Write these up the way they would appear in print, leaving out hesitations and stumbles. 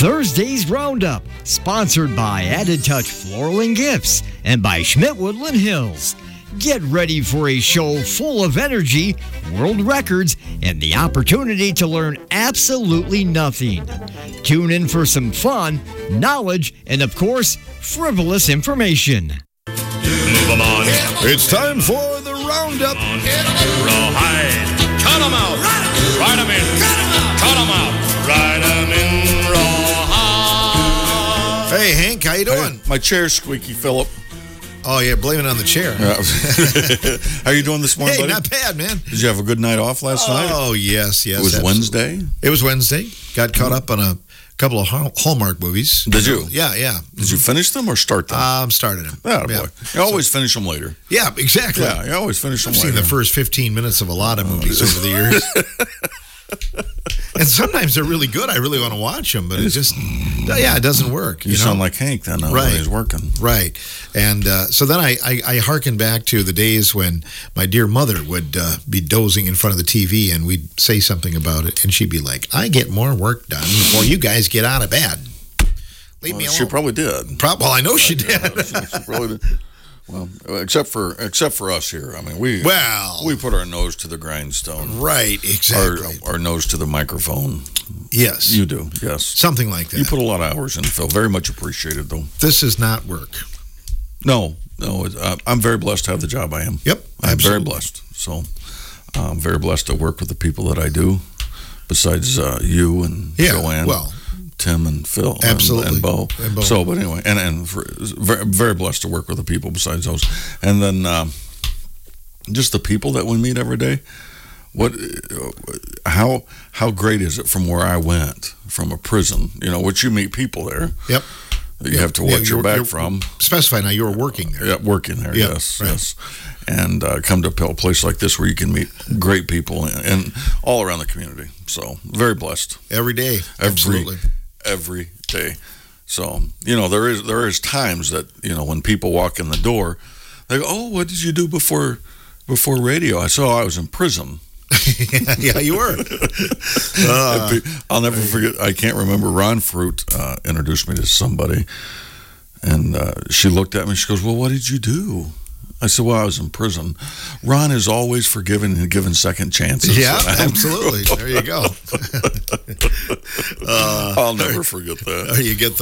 Thursday's Roundup, sponsored by Added Touch Floral and Gifts and by Schmidt Woodland Hills. Get ready for a show full of energy, world records, and the opportunity to learn absolutely nothing. Tune in for some fun, knowledge, and of course, frivolous information. Move 'em on. It's time for the Roundup. Rawhide. Cut 'em out. Ride 'em in. Cut 'em out. Ride 'em in rawhide. Hey, Hank, how you doing? Hey, my chair's squeaky, Philip. Oh, yeah, blame it on the chair. Yeah. How you doing this morning, Hey, buddy? not bad, man. Did you have a good night off last night? Oh, yes. It was absolutely. Wednesday? It was Wednesday. Got caught up on a couple of Hallmark movies. Did you? Yeah. Did you finish them or start them? Started them. Yeah, boy. You always finish them later. Yeah, exactly. Yeah, you always finish them I've later. seen the first 15 minutes of a lot of movies over the years. And sometimes they're really good. I really want to watch them, but it doesn't work. You sound like Hank then when he's working. Right. And so then I hearken back to the days when my dear mother would be dozing in front of the TV and we'd say something about it. And she'd be like, I get more work done before you guys get out of bed. Leave me alone. She probably did. Well, I know she did. She probably did. Well, except for us here. I mean, we put our nose to the grindstone. Right, exactly. Our nose to the microphone. Yes. You do, yes. Something like that. You put a lot of hours in, Phil. Very much appreciated, though. This is not work. No. I'm very blessed to have the job I am. Yep, I'm absolutely. very blessed. So I'm very blessed to work with the people that I do, besides you and Joanne. Well, Tim and Phil. Absolutely. And Bo. So, but anyway, and very, very blessed to work with the people besides those. And then just the people that we meet every day. How great is it from where I went, from a prison, which you meet people there. Yep. You have to watch your back from. Specify now, you were working there. Yeah, working there, Yep, yes, right. yes. And come to a place like this where you can meet great people and all around the community. So, very blessed. Every day. Absolutely. Every day. So, there is times that, when people walk in the door, they go, oh, what did you do before radio? I said, I was in prison. Yeah, you were. I'll never forget. I can't remember. Ron Fruit introduced me to somebody, and she looked at me. She goes, "Well, what did you do?" I said, "Well, I was in prison." Ron is always forgiven and given second chances. Yeah, absolutely. There you go. I'll never forget that. You get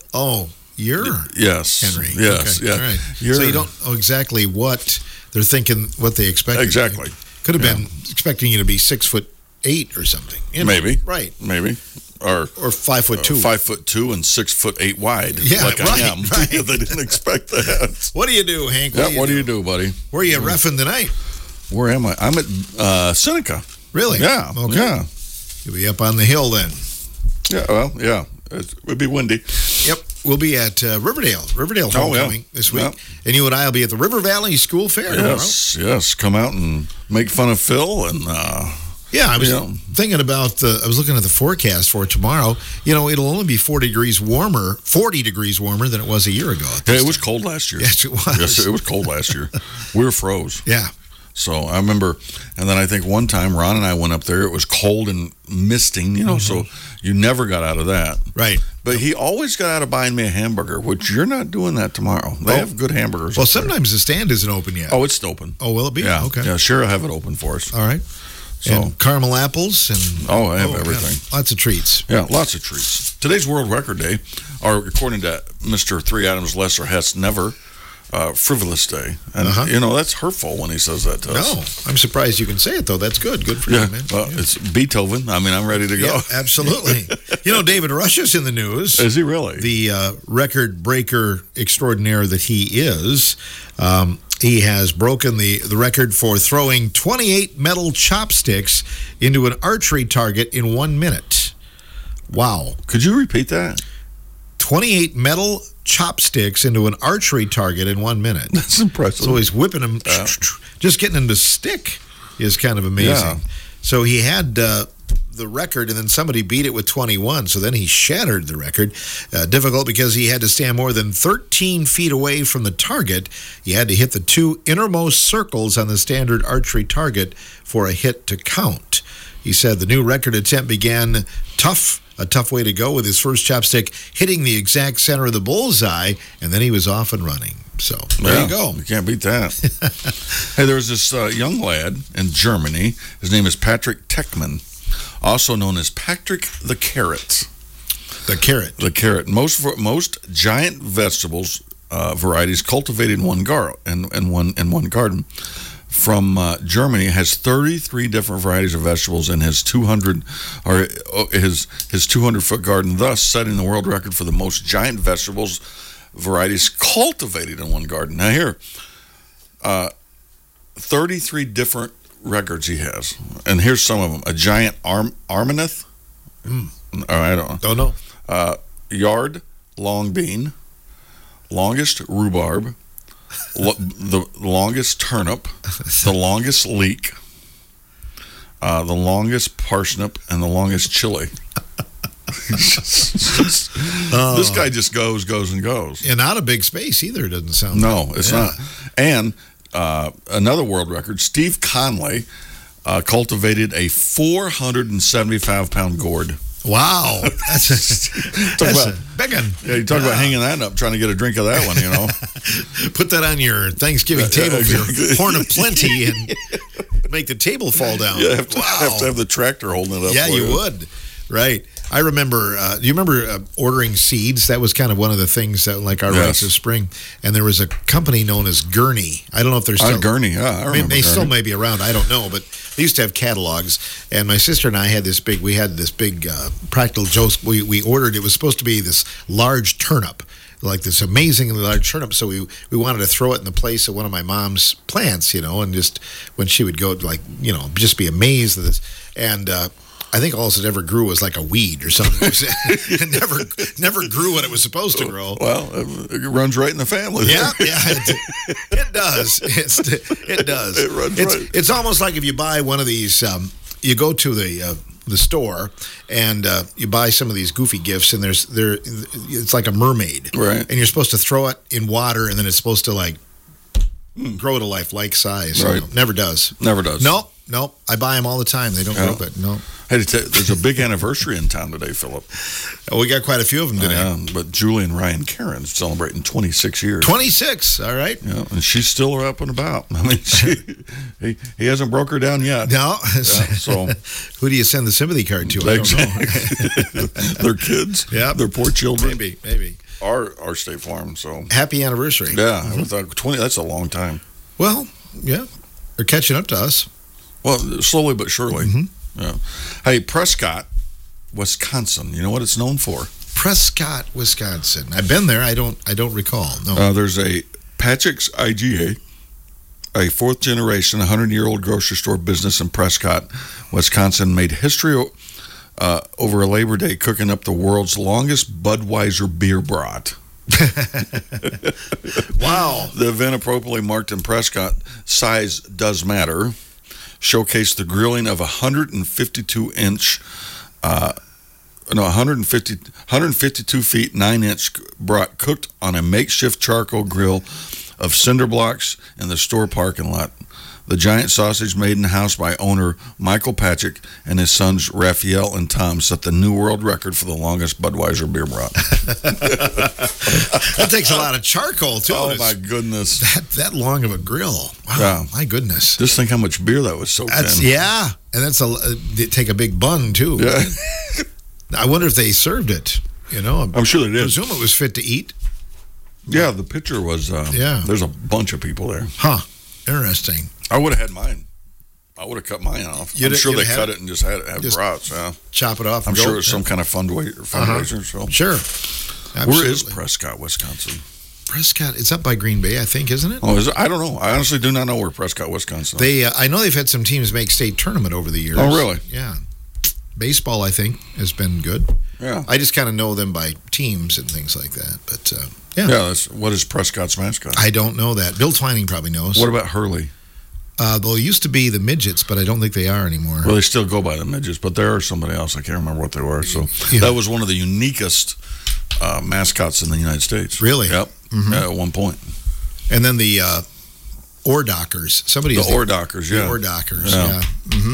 you're yes, Henry. Yes, okay. yeah. All right. So you don't know exactly what they're thinking, what they expect. Exactly. Could have been expecting you to be 6'8" or something. Maybe. Right. Maybe. Or 5'2". 5'2" and 6'8" wide. Yeah, like right, I am. right. They didn't expect that. What do you do, Hank? What do you do, buddy? Where are you reffing tonight? Where am I? I'm at Seneca. Really? Yeah. Okay. Yeah. You'll be up on the hill then. Yeah. Well, yeah. It would be windy. Yep. We'll be at Riverdale Homecoming this week. Yeah. And you and I will be at the River Valley School Fair tomorrow. Yes. Come out and make fun of Phil and. Yeah, I was thinking about I was looking at the forecast for tomorrow. It'll only be 40 degrees warmer than it was a year ago. Yeah, it was cold last year. Yes, it was. Yes, it was cold last year. We were froze. Yeah. So I remember, and then I think one time Ron and I went up there. It was cold and misting, so you never got out of that. Right. But he always got out of buying me a hamburger, which you're not doing that tomorrow. They have good hamburgers. Well, sometimes the stand isn't open yet. Oh, it's open. Oh, will it be? Yeah. Okay. Yeah, sure, I'll have it open for us. All right. So, and caramel apples and I have everything. Yeah, lots of treats. Yeah, lots of treats. Today's World Record Day, or according to Mr. 3 Adams Lesser Hess, never frivolous day. And, that's hurtful when he says that to us. No, I'm surprised you can say it, though. That's good. Good for you, man. Well, it's Beethoven. I mean, I'm ready to go. Yeah, absolutely. David Rush is in the news. Is he really? The record breaker extraordinaire that he is. He has broken the record for throwing 28 metal chopsticks into an archery target in 1 minute. Wow. Could you repeat that? 28 metal chopsticks into an archery target in 1 minute. That's impressive. So he's whipping them. Just getting them to stick is kind of amazing. Yeah. So he had the record, and then somebody beat it with 21. So then he shattered the record. Difficult because he had to stand more than 13 feet away from the target. He had to hit the 2 innermost circles on the standard archery target for a hit to count. He said the new record attempt began tough a tough way to go with his first chopstick hitting the exact center of the bullseye, and then he was off and running. So there you go. You can't beat that. Hey, there was this young lad in Germany. His name is Patrick Techman, also known as Patrick the Carrot. The carrot. The carrot. Most giant vegetables varieties cultivated in one garden from Germany has 33 different varieties of vegetables in his 200-foot garden, thus setting the world record for the most giant vegetables varieties cultivated in one garden. Now here, 33 different records he has, and here's some of them: a giant Armaneth. I don't know. Yard long bean, longest rhubarb, the longest turnip, the longest leek, the longest parsnip, and the longest chili. This guy just goes and goes. And not a big space either, doesn't sound No, it's not. And another world record, Steve Conley cultivated a 475-pound gourd. Wow. That's a big one. Yeah, you talk about hanging that up, trying to get a drink of that one, Put that on your Thanksgiving table for your horn of plenty and make the table fall down. You have to have the tractor holding it up. Yeah, for you would. Right. I remember, do you remember ordering seeds? That was kind of one of the things that, like our rice of spring. And there was a company known as Gurney. I don't know if they're still. Gurney, yeah. I remember they Gurney. still may be around. I don't know. But they used to have catalogs. And my sister and I had this big Practical Jokes. We ordered, it was supposed to be this large turnip, like this amazingly large turnip. So we wanted to throw it in the place of one of my mom's plants, and just when she would go, just be amazed at this. And, I think all it ever grew was like a weed or something. It never grew what it was supposed to grow. Well, it runs right in the family. Yeah, it does. It does. It runs right. It's almost like if you buy one of these, you go to the store and you buy some of these goofy gifts, and it's like a mermaid, right? And you're supposed to throw it in water, and then it's supposed to grow to life size. Right. Never does. Never does. Nope. I buy them all the time. They don't grow, but no. Hey, there's a big anniversary in town today, Philip. We got quite a few of them today. Yeah, but Julie and Ryan Caron's celebrating 26 years. 26, all right. Yeah, and she's still up and about. I mean, he hasn't broke her down yet. No. So who do you send the sympathy card to? I don't know. Their kids. Yeah. Their poor children. Maybe. Our State Farm. So happy anniversary. Yeah, 20. That's a long time. Well, yeah, they're catching up to us. Well, slowly but surely. Mm-hmm. Yeah. Hey, Prescott, Wisconsin. You know what it's known for? Prescott, Wisconsin. I've been there. I don't recall. No. There's a Patrick's IGA, a fourth generation, 100-year-old grocery store business in Prescott, Wisconsin, made history over a Labor Day cooking up the world's longest Budweiser beer brat. Wow. The event, appropriately marked in Prescott, size does matter, showcased the grilling of 152 feet 9-inch brat cooked on a makeshift charcoal grill of cinder blocks in the store parking lot. The giant sausage made in-house by owner Michael Patrick and his sons Raphael and Tom set the new world record for the longest Budweiser beer brat. That takes a lot of charcoal, too. Oh, my goodness. That long of a grill. Wow, yeah. My goodness. Just think how much beer that was soaked in. Yeah, and they take a big bun, too. Yeah. I wonder if they served it, I'm sure they did. I presume it was fit to eat. Yeah, the picture was, there's a bunch of people there. Huh, interesting. I would have had mine. I would have cut mine off. I'm sure they cut it and just had brats. Yeah, chop it off. I'm sure it's some kind of fundraiser. So sure. Absolutely. Where is Prescott, Wisconsin? Prescott, it's up by Green Bay, I think, isn't it? Oh, is it? I don't know. I honestly do not know where Prescott, Wisconsin is. I know they've had some teams make state tournament over the years. Oh, really? Yeah. Baseball, I think, has been good. Yeah. I just kind of know them by teams and things like that. But yeah. Yeah. What is Prescott's mascot? I don't know that. Bill Twining probably knows. What about Hurley? Well, it used to be the midgets, but I don't think they are anymore. Well, they still go by the midgets, but there are somebody else. I can't remember what they were. So that was one of the uniquest mascots in the United States. Really? Yep. Mm-hmm. At one point. And then the Oar Dockers. The Oar Dockers, yeah. The Oar Dockers, yeah. Mm-hmm.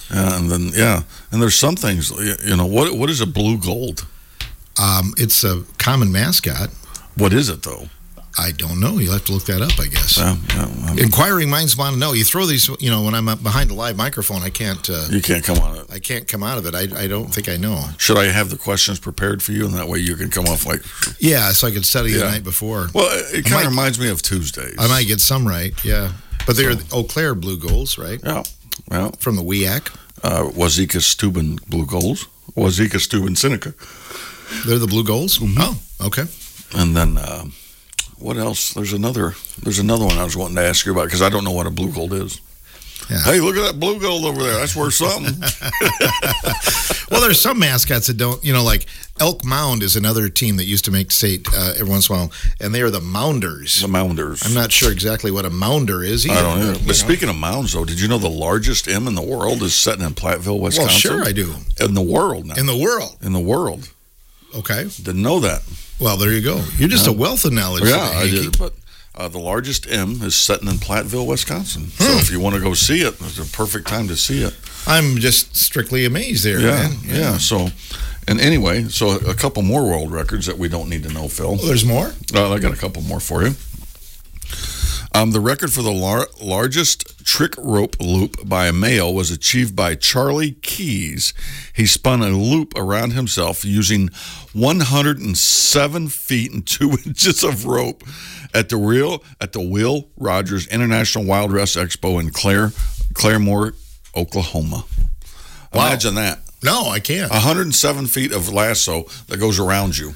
And then, and there's some things, what is a blue gold? It's a common mascot. What is it, though? I don't know. You'll have to look that up, I guess. Inquiring minds want to know. You throw these, when I'm up behind a live microphone, I can't. You can't come on it. I can't come out of it. I don't think I know. Should I have the questions prepared for you, and that way you can come off like? Yeah, so I could study the night before. Well, it kind of reminds me of Tuesdays. I might get some right, yeah. But they're Eau Claire Blue Goals, right? Yeah. Well, from the WEAC. Wazeeka Steuben Blue Goals. Wazeeka Steuben Seneca. They're the Blue Goals? Mm-hmm. Oh, okay. And then, what else? There's another one I was wanting to ask you about because I don't know what a blue gold is. Yeah. Hey, look at that blue gold over there. That's worth something. Well, there's some mascots that don't, like Elk Mound is another team that used to make state every once in a while, and they are the Mounders. The Mounders. I'm not sure exactly what a Mounder is either. I don't know. But speaking of mounds, though, did you know the largest M in the world is sitting in Platteville, Wisconsin? Well, sure I do. In the world now. In the world? In the world. Okay. Didn't know that. Well, there you go. You're just a wealth of knowledge. Yeah, I did. But the largest M is sitting in Platteville, Wisconsin. So if you want to go see it, it's a perfect time to see it. I'm just strictly amazed there, man. Yeah. So, and anyway, a couple more world records that we don't need to know, Phil. Oh, there's more? I got a couple more for you. The record for the largest trick rope loop by a male was achieved by Charlie Keys. He spun a loop around himself using 107 feet and 2 inches of rope at the Will Rogers International Wild West Expo in Claremore, Oklahoma. Wow. Imagine that. No, I can't. 107 feet of lasso that goes around you.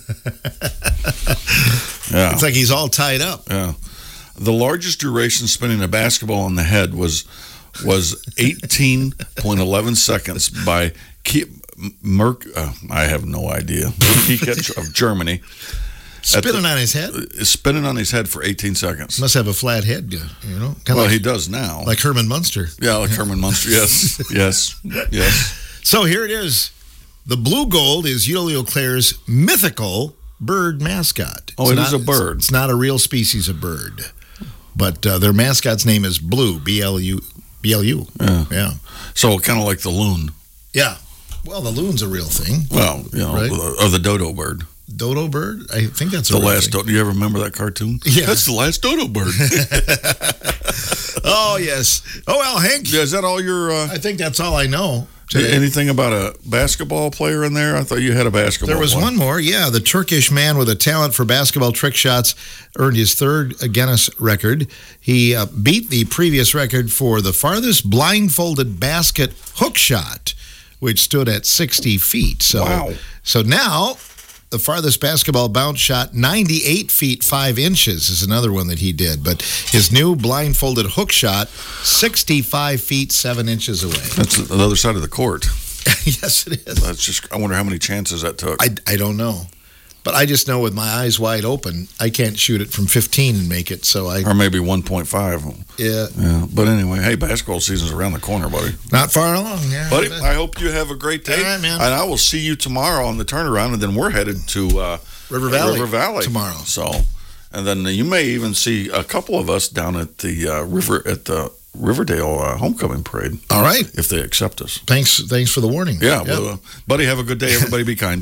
Yeah. It's like he's all tied up. Yeah. The largest duration spinning a basketball on the head was 18.11 seconds by I have no idea. Kikech of Germany. Spinning on his head? Spinning on his head for 18 seconds. Must have a flat head, Well, he does now. Like Herman Munster. Yeah, like Herman Munster. Yes. Yes. So here it is. The blue gold is Eau Claire's mythical bird mascot. Oh, it is a bird. It's not a real species of bird. But their mascot's name is Blue, B-L-U. Yeah. So kind of like the loon. Yeah. Well, the loon's a real thing. Well, right? Or the dodo bird. Dodo bird? I think that's the last dodo. Do you ever remember that cartoon? Yeah. That's the last dodo bird. Oh, yes. Oh, well, Hank. Yeah, is that all your... I think that's all I know. Anything about a basketball player in there? I thought you had a basketball There was player. one more, yeah. The Turkish man with a talent for basketball trick shots earned his third Guinness record. He beat the previous record for the farthest blindfolded basket hook shot, which stood at 60 feet. So now the farthest basketball bounce shot, 98 feet 5 inches, is another one that he did. But his new blindfolded hook shot, 65 feet 7 inches away. That's the other side of the court. Yes, it is. That's just. I wonder how many chances that took. I don't know. But I just know with my eyes wide open, I can't shoot it from 15 and make it. Or maybe 1.5. Yeah. But anyway, hey, basketball season's around the corner, buddy. Not far along, yeah. Buddy, I hope you have a great day. All right, man. And I will see you tomorrow on the turnaround, and then we're headed to River Valley tomorrow. So, and then you may even see a couple of us down at the Riverdale homecoming parade. All right. If they accept us. Thanks for the warning. Yeah. Well, buddy, have a good day. Everybody be kind.